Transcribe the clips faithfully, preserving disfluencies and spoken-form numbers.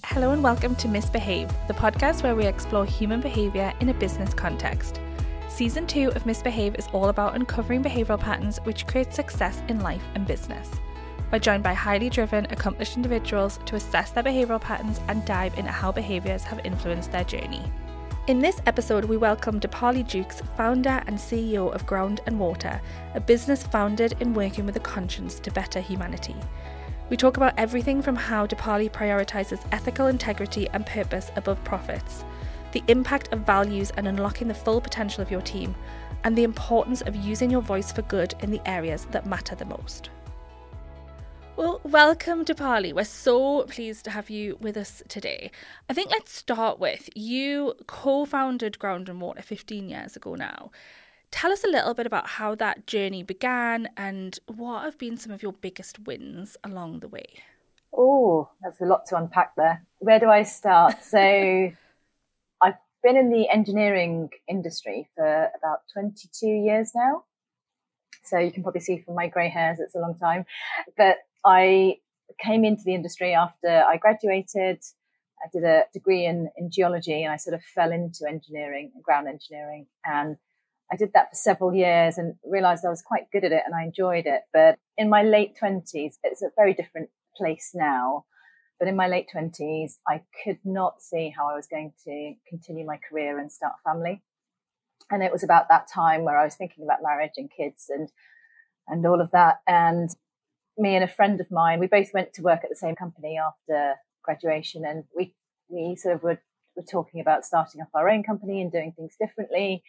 Hello and welcome to Misbehave, the podcast where we explore human behaviour in a business context. Season two of Misbehave is all about uncovering behavioural patterns which create success in life and business. We're joined by highly driven, accomplished individuals to assess their behavioural patterns and dive into how behaviours have influenced their journey. In this episode, we welcome Dipali Jukes, founder and C E O of Ground and Water, a business founded in working with a conscience to better humanity. We talk about everything from how Dipali prioritises ethical integrity and purpose above profits, the impact of values and unlocking the full potential of your team, and the importance of using your voice for good in the areas that matter the most. Well, welcome Dipali. We're so pleased to have you with us today. I think let's start with, you co-founded Ground and Water fifteen years ago now. Tell us a little bit about how that journey began and what have been some of your biggest wins along the way. Oh, that's a lot to unpack there. Where do I start? So I've been in the engineering industry for about twenty-two years now. So you can probably see from my grey hairs, it's a long time. But I came into the industry after I graduated. I did a degree in, in geology and I sort of fell into engineering, ground engineering. And I did that for several years and realised I was quite good at it and I enjoyed it. But in my late twenties, it's a very different place now. But in my late twenties, I could not see how I was going to continue my career and start a family. And it was about that time where I was thinking about marriage and kids and and all of that. And me and a friend of mine, we both went to work at the same company after graduation. And we we sort of were, were talking about starting up our own company and doing things differently.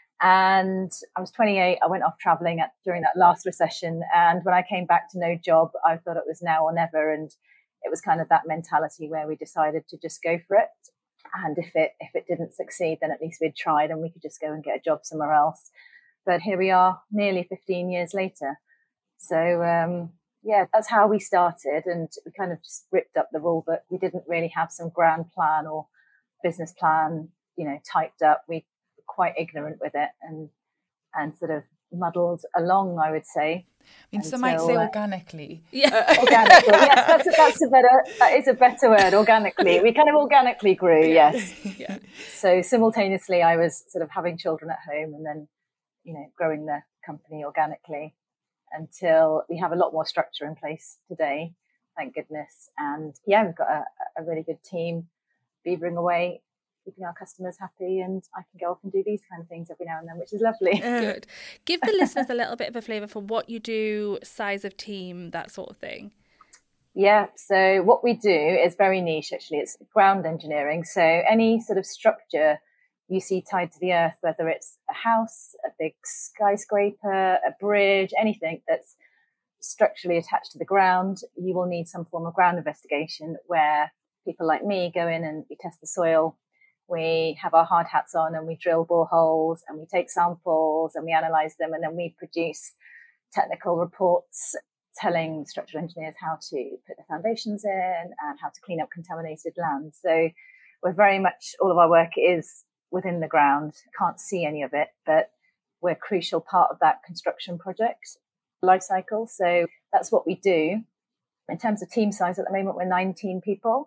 And I was twenty-eight. I went off traveling at, during that last recession. And when I came back to no job, I thought it was now or never. And it was kind of that mentality where we decided to just go for it. And if it if it didn't succeed, then at least we'd tried and we could just go and get a job somewhere else. But here we are nearly fifteen years later. So, um, yeah, that's how we started. And we kind of just ripped up the rule book. We didn't really have some grand plan or business plan, you know, typed up. We quite ignorant with it and and sort of muddled along, I would say. I mean, until, some might say uh, organically. Yeah, organically. Yes, that's a, that's a better. That is a better word. Organically, we kind of organically grew. Yes. Yeah. So simultaneously, I was sort of having children at home, and then, you know, growing the company organically until we have a lot more structure in place today. Thank goodness. And yeah, we've got a, a really good team beavering away, keeping our customers happy, and I can go off and do these kind of things every now and then, which is lovely. Good. Give the listeners a little bit of a flavour for what you do, size of team, that sort of thing. Yeah, so what we do is very niche, actually. It's ground engineering. So any sort of structure you see tied to the earth, whether it's a house, a big skyscraper, a bridge, anything that's structurally attached to the ground, you will need some form of ground investigation where people like me go in and we test the soil. We have our hard hats on and we drill boreholes and we take samples and we analyse them, and then we produce technical reports telling structural engineers how to put the foundations in and how to clean up contaminated land. So we're very much, all of our work is within the ground. Can't see any of it, but we're a crucial part of that construction project life cycle. So that's what we do. In terms of team size, at the moment, we're nineteen people.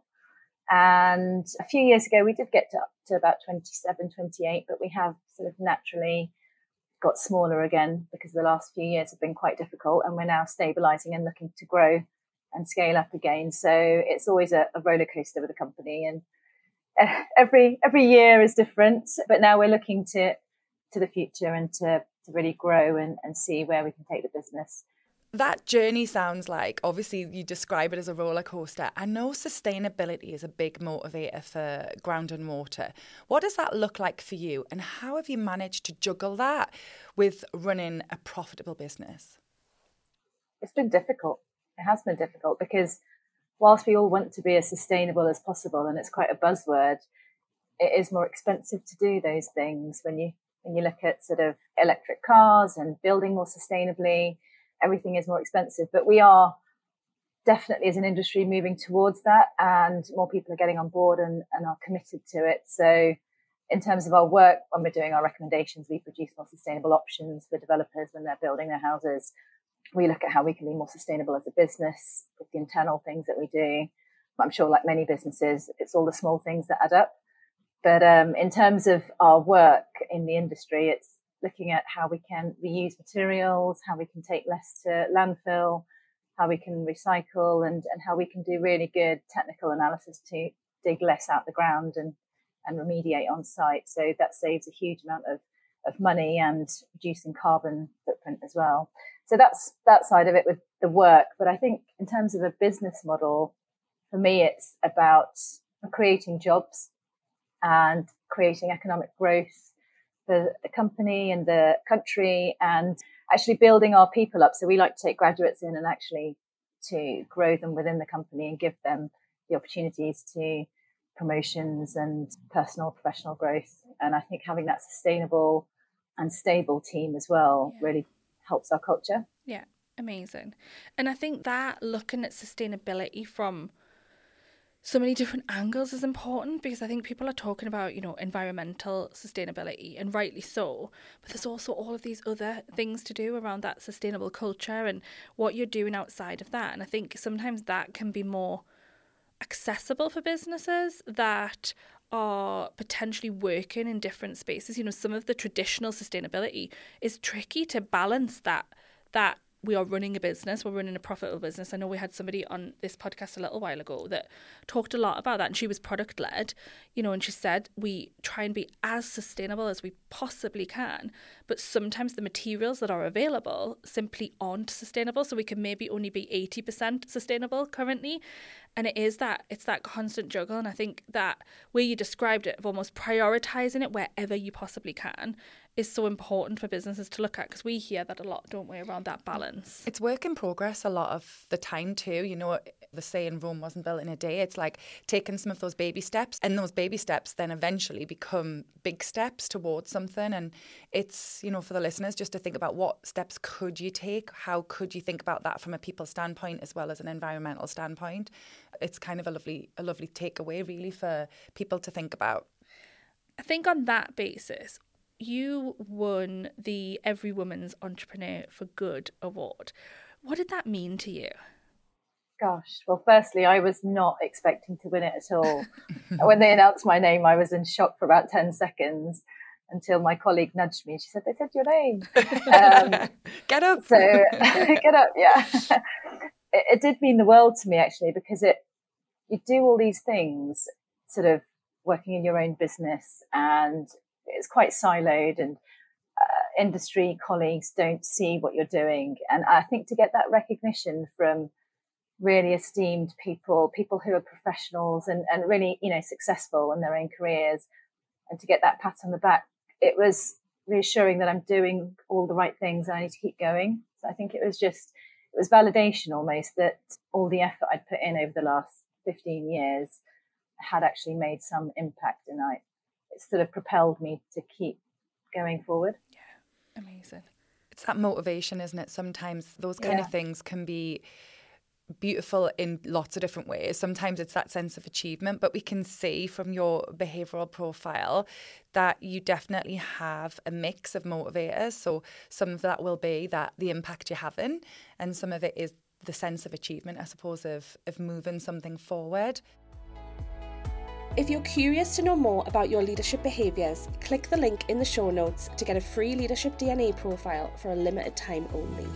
And a few years ago, we did get to up to about twenty-seven, twenty-eight, but we have sort of naturally got smaller again because the last few years have been quite difficult, and we're now stabilizing and looking to grow and scale up again. So it's always a, a roller coaster with the company, and uh, every every year is different. But now we're looking to to the future and to, to really grow and, and see where we can take the business. That journey sounds like, obviously you describe it as a roller coaster. I know sustainability is a big motivator for Ground and Water. What does that look like for you, and how have you managed to juggle that with running a profitable business? It's been difficult. It has been difficult because whilst we all want to be as sustainable as possible, and it's quite a buzzword, it is more expensive to do those things. When you when you look at sort of electric cars and building more sustainably, everything is more expensive. But we are definitely, as an industry, moving towards that, and more people are getting on board and, and are committed to it. So in terms of our work, when we're doing our recommendations, we produce more sustainable options for developers when they're building their houses. We look at how we can be more sustainable as a business with the internal things that we do. I'm sure like many businesses, it's all the small things that add up. But um, in terms of our work in the industry, it's looking at how we can reuse materials, how we can take less to landfill, how we can recycle, and, and how we can do really good technical analysis to dig less out the ground and, and remediate on site. So that saves a huge amount of, of money and reducing carbon footprint as well. So that's that side of it with the work. But I think in terms of a business model, for me, it's about creating jobs and creating economic growth for the company and the country, and actually building our people up. So we like to take graduates in and actually to grow them within the company and give them the opportunities to promotions and personal professional growth. And I think having that sustainable and stable team as well yeah. really helps our culture. Yeah, amazing. And I think that looking at sustainability from so many different angles is important, because I think people are talking about, you know, environmental sustainability, and rightly so, but there's also all of these other things to do around that sustainable culture and what you're doing outside of that. And I think sometimes that can be more accessible for businesses that are potentially working in different spaces. You know, some of the traditional sustainability is tricky to balance that that we are running a business, we're running a profitable business. I know we had somebody on this podcast a little while ago that talked a lot about that, and she was product led, you know, and she said we try and be as sustainable as we possibly can, but sometimes the materials that are available simply aren't sustainable. So we can maybe only be eighty percent sustainable currently. And it is that, it's that constant juggle. And I think that where you described it, of almost prioritizing it wherever you possibly can, is so important for businesses to look at, because we hear that a lot, don't we, around that balance. It's work in progress a lot of the time too. You know, the saying Rome wasn't built in a day. It's like taking some of those baby steps, and those baby steps then eventually become big steps towards something. And it's, you know, for the listeners, just to think about what steps could you take? How could you think about that from a people standpoint as well as an environmental standpoint? It's kind of a lovely, a lovely takeaway really for people to think about. I think on that basis, you won the Every Woman's Entrepreneur for Good award. What did that mean to you? Gosh, well, firstly, I was not expecting to win it at all. When they announced my name, I was in shock for about ten seconds until my colleague nudged me and she said, they said your name. Um, get up. So, get up, yeah. It, it did mean the world to me, actually, because it you do all these things, sort of working in your own business, and it's quite siloed, and uh, industry colleagues don't see what you're doing. And I think to get that recognition from really esteemed people, people who are professionals and, and really, you know, successful in their own careers, and to get that pat on the back, it was reassuring that I'm doing all the right things and I need to keep going. So I think it was just, it was validation almost that all the effort I'd put in over the last fifteen years had actually made some impact, and I, it sort of propelled me to keep going forward. Yeah, amazing. It's that motivation, isn't it? Sometimes those kind yeah. of things can be beautiful in lots of different ways. Sometimes it's that sense of achievement, but we can see from your behavioural profile that you definitely have a mix of motivators. So some of that will be that the impact you're having, and some of it is the sense of achievement, I suppose, of, of moving something forward. If you're curious to know more about your leadership behaviours, click the link in the show notes to get a free Leadership D N A profile for a limited time only.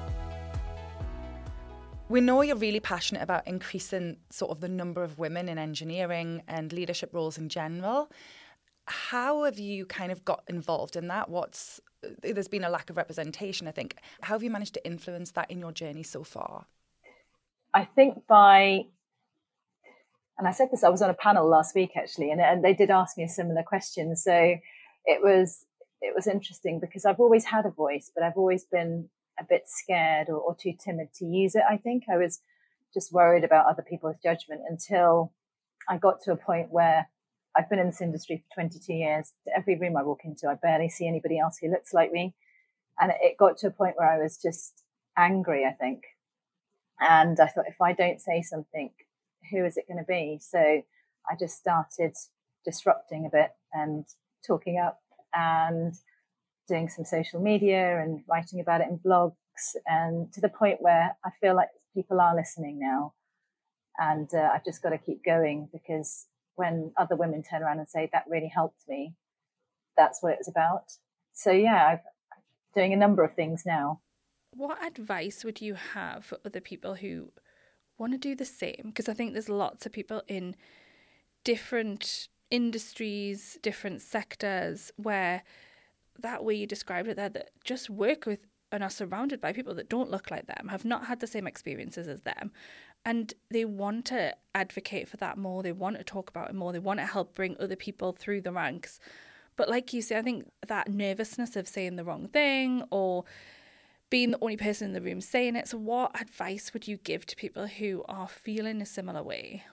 We know you're really passionate about increasing sort of the number of women in engineering and leadership roles in general. How have you kind of got involved in that? What's there's been a lack of representation, I think. How have you managed to influence that in your journey so far? I think by, and I said this, I was on a panel last week actually, and, and they did ask me a similar question. So it was it was interesting because I've always had a voice, but I've always been a bit scared or, or too timid to use it. I think I was just worried about other people's judgment until I got to a point where I've been in this industry for twenty-two years. Every room I walk into, I barely see anybody else who looks like me. And it got to a point where I was just angry, I think. And I thought, if I don't say something, who is it going to be? So I just started disrupting a bit and talking up and doing some social media and writing about it in blogs, and to the point where I feel like people are listening now. And uh, I've just got to keep going, because when other women turn around and say, that really helped me, that's what it's about. So yeah, I'm doing a number of things now. What advice would you have for other people who want to do the same? Because I think there's lots of people in different industries, different sectors, where that way you described it there, that just work with and are surrounded by people that don't look like them, have not had the same experiences as them, and they want to advocate for that more, they want to talk about it more, they want to help bring other people through the ranks. But like you say, I think that nervousness of saying the wrong thing or being the only person in the room saying it. So what advice would you give to people who are feeling a similar way?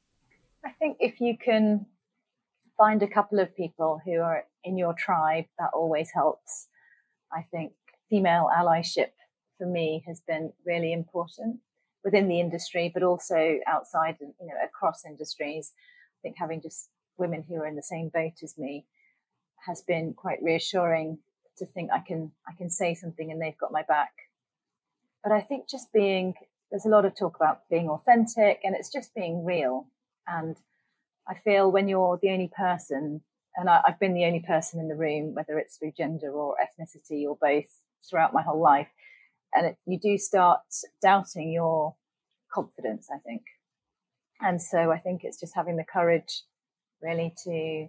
I think if you can find a couple of people who are in your tribe, that always helps. I think female allyship for me has been really important within the industry, but also outside, you know, across industries. I think having just women who are in the same boat as me has been quite reassuring, to think I can I can say something and they've got my back. But I think just being, there's a lot of talk about being authentic, and it's just being real. And I feel when you're the only person, and I, I've been the only person in the room, whether it's through gender or ethnicity or both, throughout my whole life, and it, you do start doubting your confidence, I think. And so I think it's just having the courage really to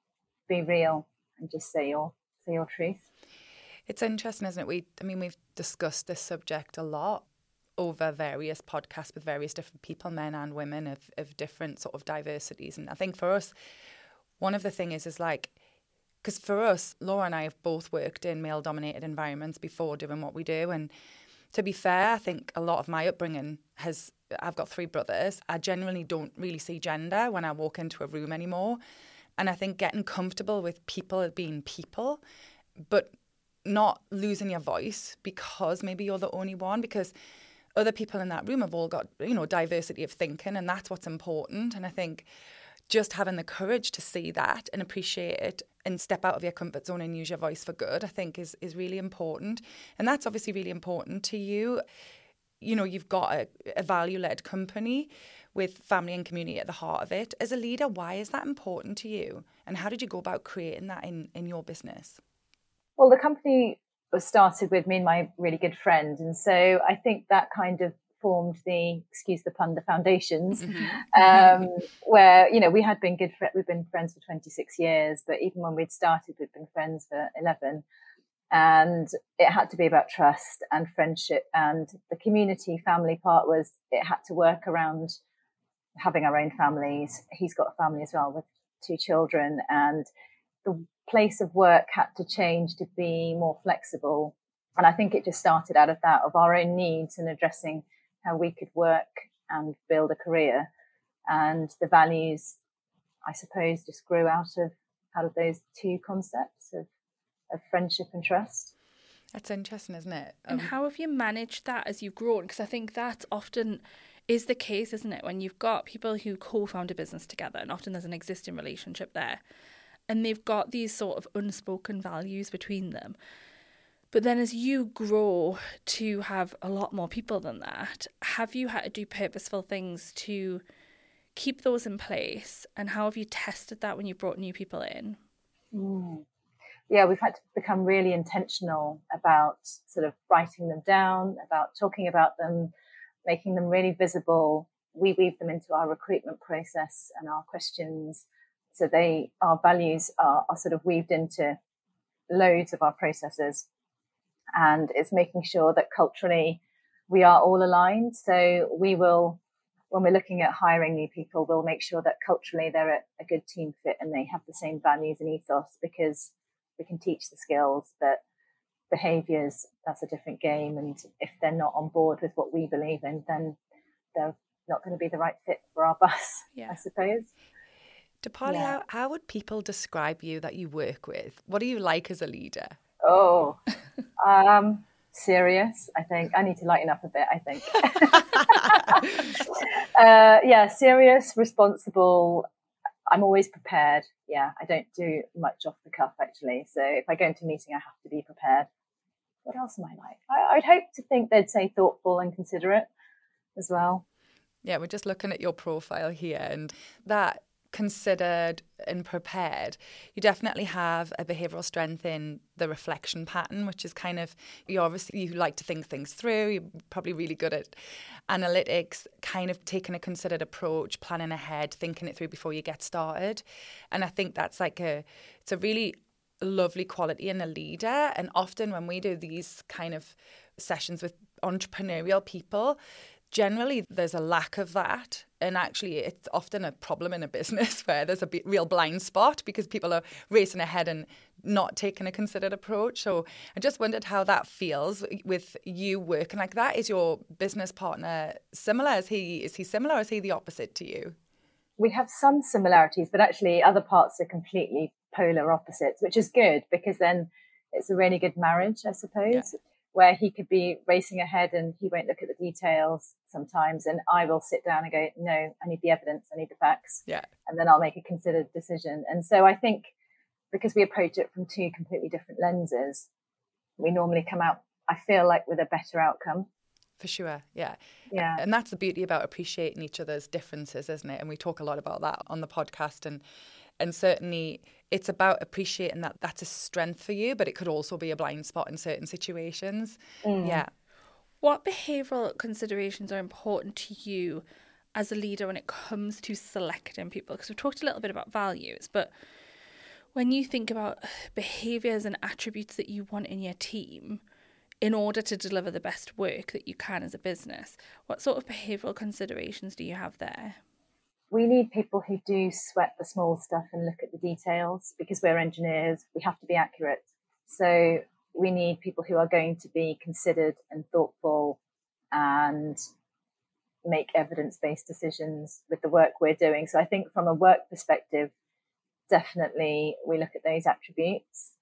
be real and just say your say your truth. It's interesting, isn't it? We, I mean, we've discussed this subject a lot over various podcasts with various different people, men and women of, of different sort of diversities. And I think for us, one of the things is, is like, because for us, Laura and I have both worked in male-dominated environments before doing what we do. And to be fair, I think a lot of my upbringing has, I've got three brothers. I generally don't really see gender when I walk into a room anymore. And I think getting comfortable with people being people, but not losing your voice because maybe you're the only one, because other people in that room have all got, you know, diversity of thinking, and that's what's important. And I think just having the courage to see that and appreciate it and step out of your comfort zone and use your voice for good, I think is is really important. And that's obviously really important to you. You know, you've got a, a value-led company with family and community at the heart of it. As a leader, why is that important to you? And how did you go about creating that in, in your business? Well, the company was started with me and my really good friend. And so I think that kind of formed the, excuse the pun, the foundations, mm-hmm. um, where, you know, we had been good, fr- we've been friends for twenty-six years, but even when we'd started, we'd been friends for eleven. And it had to be about trust and friendship, and the community family part was, it had to work around having our own families. He's got a family as well with two children, and the place of work had to change to be more flexible. And I think it just started out of that, of our own needs and addressing how we could work and build a career. And the values, I suppose, just grew out of out of those two concepts of, of friendship and trust. That's interesting, isn't it? Um, and how have you managed that as you've grown? Because I think that often is the case, isn't it? When you've got people who co-found a business together, and often there's an existing relationship there, and they've got these sort of unspoken values between them. But then as you grow to have a lot more people than that, have you had to do purposeful things to keep those in place? And how have you tested that when you brought new people in? Mm. Yeah, we've had to become really intentional about sort of writing them down, about talking about them, making them really visible. We weave them into our recruitment process and our questions. So they, our values are, are sort of weaved into loads of our processes. And it's making sure that culturally we are all aligned. So we will, when we're looking at hiring new people, we'll make sure that culturally they're a, a good team fit and they have the same values and ethos, because we can teach the skills, but behaviours, that's a different game. And if they're not on board with what we believe in, then they're not going to be the right fit for our bus, yeah. I suppose. Dipali, yeah. how, how would people describe you that you work with? What are you like as a leader? Oh, um, serious, I think. I need to lighten up a bit, I think. uh, yeah, serious, responsible. I'm always prepared. Yeah, I don't do much off the cuff, actually. So if I go into a meeting, I have to be prepared. What else am I like? I, I'd hope to think they'd say thoughtful and considerate as well. Yeah, we're just looking at your profile here, and that considered and prepared, you definitely have a behavioural strength in the reflection pattern, which is kind of, you obviously, you like to think things through, you're probably really good at analytics, kind of taking a considered approach, planning ahead, thinking it through before you get started. And I think that's like a, it's a really lovely quality in a leader. And often when we do these kind of sessions with entrepreneurial people, generally there's a lack of that. And actually it's often a problem in a business where there's a b- real blind spot because people are racing ahead and not taking a considered approach. So I just wondered how that feels with you working like that. Is your business partner similar? Is he, is he similar or is he the opposite to you? We have some similarities, but actually other parts are completely polar opposites, which is good because then it's a really good marriage, I suppose. Yeah. Where he could be racing ahead and he won't look at the details sometimes. And I will sit down and go, no, I need the evidence, I need the facts. Yeah. And then I'll make a considered decision. And so I think because we approach it from two completely different lenses, we normally come out, I feel like, with a better outcome. For sure, yeah. Yeah. And that's the beauty about appreciating each other's differences, isn't it? And we talk a lot about that on the podcast. And And certainly it's about appreciating that that's a strength for you, but it could also be a blind spot in certain situations. Mm. Yeah. What behavioural considerations are important to you as a leader when it comes to selecting people? Because we've talked a little bit about values, but when you think about behaviours and attributes that you want in your team in order to deliver the best work that you can as a business, what sort of behavioural considerations do you have there? We need people who do sweat the small stuff and look at the details because we're engineers. We have to be accurate. So we need people who are going to be considered and thoughtful and make evidence-based decisions with the work we're doing. So I think from a work perspective, definitely we look at those attributes.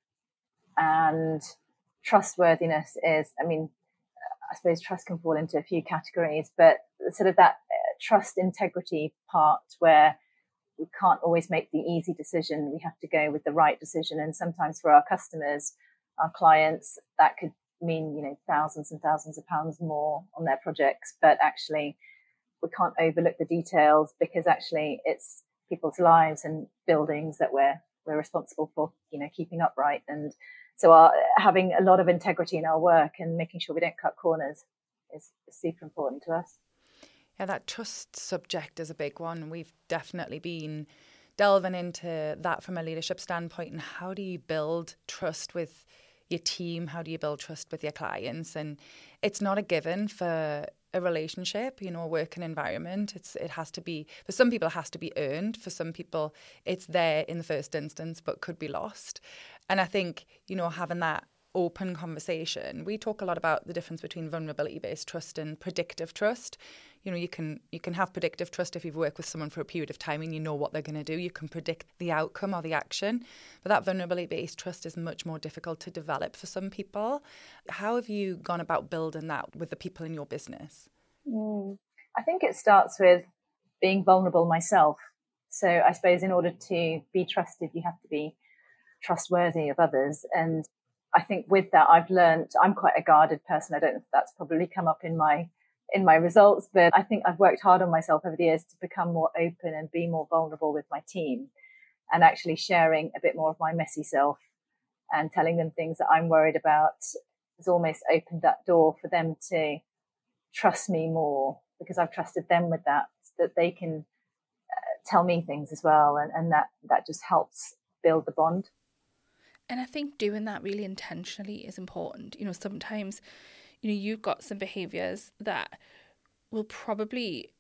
And trustworthiness is, I mean, I suppose trust can fall into a few categories, but sort of that trust integrity part where we can't always make the easy decision. We have to go with the right decision. And sometimes for our customers, our clients, that could mean, you know, thousands and thousands of pounds more on their projects. But actually, we can't overlook the details because actually it's people's lives and buildings that we're we're responsible for, you know, keeping upright. And so our, having a lot of integrity in our work and making sure we don't cut corners is, is super important to us. Yeah, that trust subject is a big one. We've definitely been delving into that from a leadership standpoint. And how do you build trust with your team? How do you build trust with your clients? And it's not a given for a relationship, you know, a working environment. It's it has to be, for some people it has to be earned. For some people it's there in the first instance but could be lost. And I think, you know, having that open conversation, we talk a lot about the difference between vulnerability-based trust and predictive trust. You know, you can you can have predictive trust if you've worked with someone for a period of time and you know what they're going to do. You can predict the outcome or the action. But that vulnerability-based trust is much more difficult to develop for some people. How have you gone about building that with the people in your business? Mm. I think it starts with being vulnerable myself. So I suppose in order to be trusted, you have to be trustworthy of others. And I think with that, I've learned, I'm quite a guarded person. I don't know if that's probably come up in my in my results, but I think I've worked hard on myself over the years to become more open and be more vulnerable with my team and actually sharing a bit more of my messy self and telling them things that I'm worried about has almost opened that door for them to trust me more because I've trusted them with that, so that they can uh, tell me things as well. And, and that, that just helps build the bond. And I think doing that really intentionally is important. You know, sometimes, you know, you've got some behaviours that will probably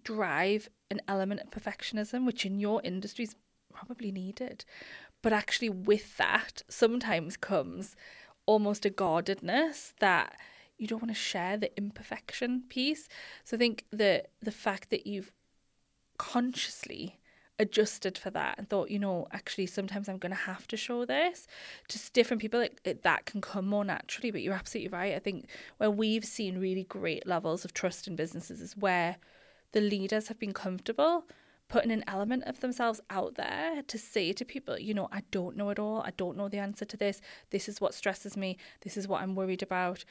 drive an element of perfectionism, which in your industry is probably needed. But actually with that sometimes comes almost a guardedness that you don't want to share the imperfection piece. So I think the the fact that you've consciously adjusted for that and thought, you know, actually sometimes I'm going to have to show this to different people, it, it, that can come more naturally. But you're absolutely right. I think where we've seen really great levels of trust in businesses is where the leaders have been comfortable putting an element of themselves out there to say to people, you know, I don't know it all. I don't know the answer to this. This is what stresses me. This is what I'm worried about.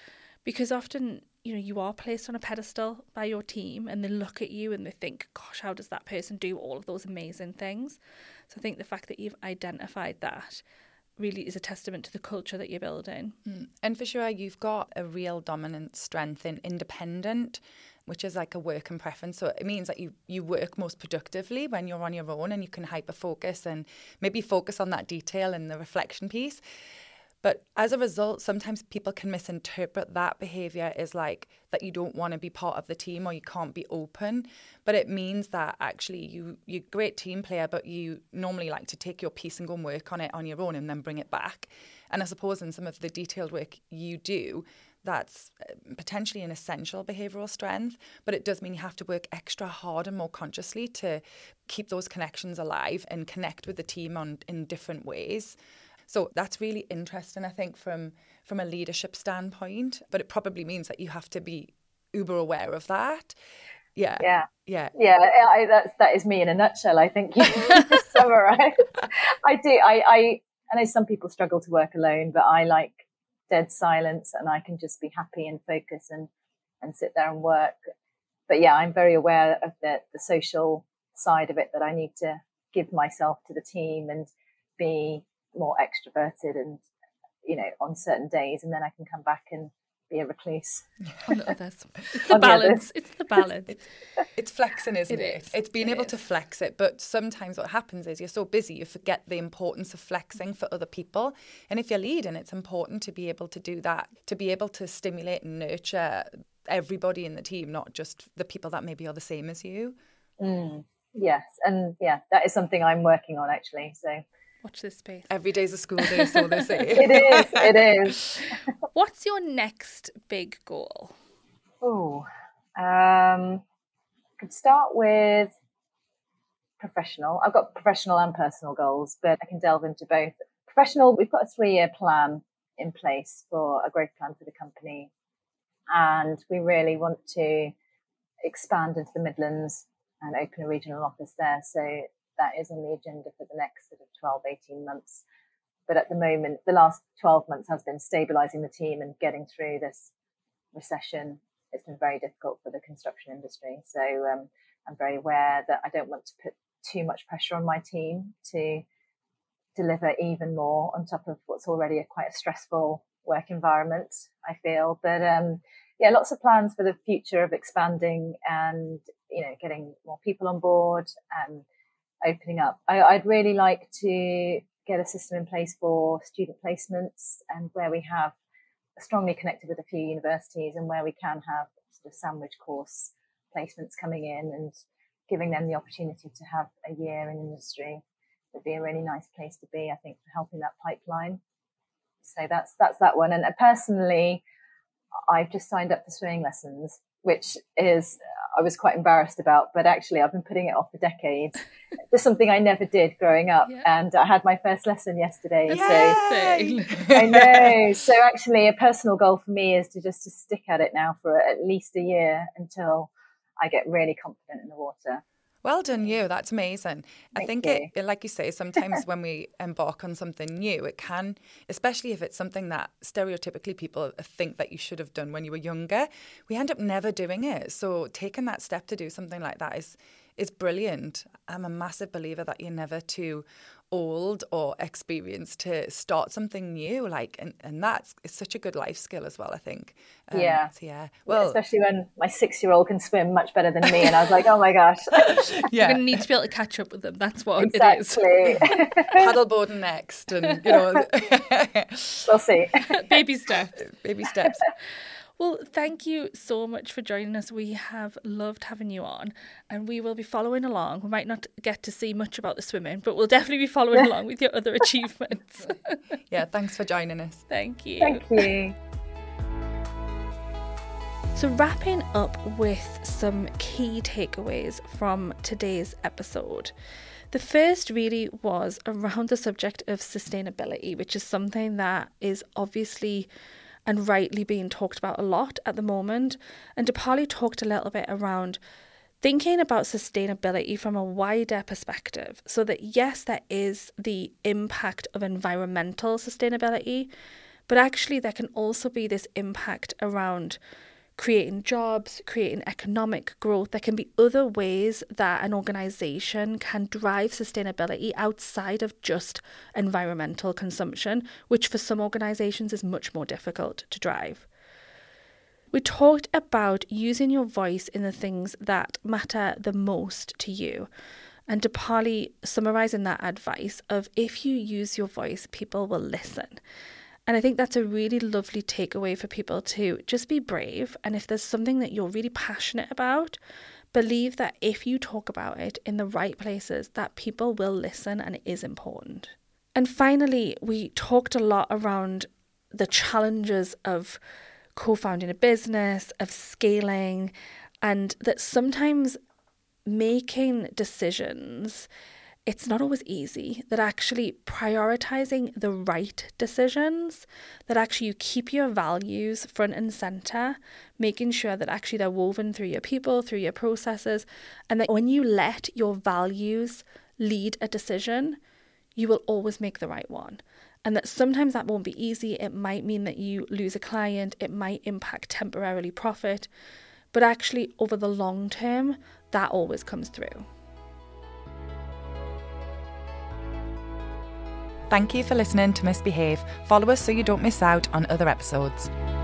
Because often, you know, you are placed on a pedestal by your team and they look at you and they think, gosh, how does that person do all of those amazing things? So I think the fact that you've identified that really is a testament to the culture that you're building. Mm. And for sure, you've got a real dominant strength in independent, which is like a work and preference. So it means that you, you work most productively when you're on your own and you can hyper-focus and maybe focus on that detail and the reflection piece. But as a result, sometimes people can misinterpret that behaviour as like that you don't want to be part of the team or you can't be open. But it means that actually you, you're a great team player, but you normally like to take your piece and go and work on it on your own and then bring it back. And I suppose in some of the detailed work you do, that's potentially an essential behavioural strength, but it does mean you have to work extra hard and more consciously to keep those connections alive and connect with the team on in different ways. So that's really interesting, I think, from from a leadership standpoint, but it probably means that you have to be uber aware of that. Yeah. Yeah. Yeah. Yeah. I, that's, that is me in a nutshell, I think you summarised. I do. I, I, I know some people struggle to work alone, but I like dead silence and I can just be happy and focus and, and sit there and work. But yeah, I'm very aware of the, the social side of it, that I need to give myself to the team and be more extroverted and, you know, on certain days, and then I can come back and be a recluse on the others. It's the balance. The it's the balance. It's, it's flexing, isn't it? It it? Is. It's being it able is. to flex it. But sometimes what happens is you're so busy, you forget the importance of flexing for other people. And if you're leading, it's important to be able to do that, to be able to stimulate and nurture everybody in the team, not just the people that maybe are the same as you. Mm, yes. And yeah, that is something I'm working on actually. So watch this space. Every day's a school day, so they say. It is, it is. What's your next big goal? Oh, um, could start with professional. I've got professional and personal goals, but I can delve into both. Professional, we've got a three-year plan in place for a growth plan for the company. And we really want to expand into the Midlands and open a regional office there. So that is on the agenda for the next sort of twelve, eighteen months. But at the moment, the last twelve months has been stabilising the team and getting through this recession. It's been very difficult for the construction industry. So um, I'm very aware that I don't want to put too much pressure on my team to deliver even more on top of what's already a quite a stressful work environment, I feel. But um, yeah, lots of plans for the future of expanding and, you know, getting more people on board and opening up. I, I'd really like to get a system in place for student placements, and where we have strongly connected with a few universities and where we can have sort of sandwich course placements coming in and giving them the opportunity to have a year in industry would be a really nice place to be, I think, for helping that pipeline. So that's that's that one. And personally, I've just signed up for swimming lessons, which is, I was quite embarrassed about, but actually I've been putting it off for decades. Just something I never did growing up. Yeah. And I had my first lesson yesterday. Yay! So I know. So actually a personal goal for me is to just to stick at it now for at least a year until I get really confident in the water. Well done you. That's amazing. Thank I think you. it, like you say, sometimes when we embark on something new, it can, especially if it's something that stereotypically people think that you should have done when you were younger, we end up never doing it. So taking that step to do something like that is is brilliant. I'm a massive believer that you're never too old or experienced to start something new. Like, and, and that's it's such a good life skill as well, I think. Um, yeah. So yeah. Well, especially when my six-year-old can swim much better than me, and I was like, oh my gosh. yeah. You're going to need to be able to catch up with them. That's what exactly. it is. Paddleboarding next, and you know. We'll see. Baby steps. Baby steps. Well, thank you so much for joining us. We have loved having you on, and we will be following along. We might not get to see much about the swimming, but we'll definitely be following along with your other achievements. Yeah, thanks for joining us. Thank you. Thank you. So wrapping up with some key takeaways from today's episode. The first really was around the subject of sustainability, which is something that is obviously and rightly being talked about a lot at the moment. And Dipali talked a little bit around thinking about sustainability from a wider perspective, so that yes, there is the impact of environmental sustainability, But actually there can also be this impact around creating jobs, creating economic growth. There can be other ways that an organisation can drive sustainability outside of just environmental consumption, which for some organisations is much more difficult to drive. We talked about using your voice in the things that matter the most to you. And Dipali summarising that advice of if you use your voice, people will listen. And I think that's a really lovely takeaway for people to just be brave. And if there's something that you're really passionate about, believe that if you talk about it in the right places, that people will listen and it is important. And finally, we talked a lot around the challenges of co-founding a business, of scaling, and that sometimes making decisions, it's not always easy, that actually prioritizing the right decisions, that actually you keep your values front and center, making sure that actually they're woven through your people, through your processes, and that when you let your values lead a decision, you will always make the right one. And that sometimes that won't be easy. It might mean that you lose a client. It might impact temporarily profit. But actually, over the long term, that always comes through. Thank you for listening to Misbehave. Follow us so you don't miss out on other episodes.